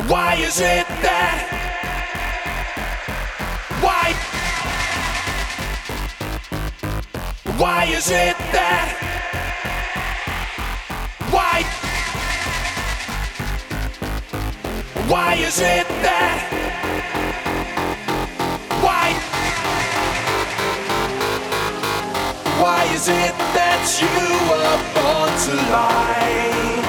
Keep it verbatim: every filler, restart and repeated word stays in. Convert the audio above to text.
Why is it that? Why? Why is it that? Why? Why is it that? Why? Why is it that you are born to lie?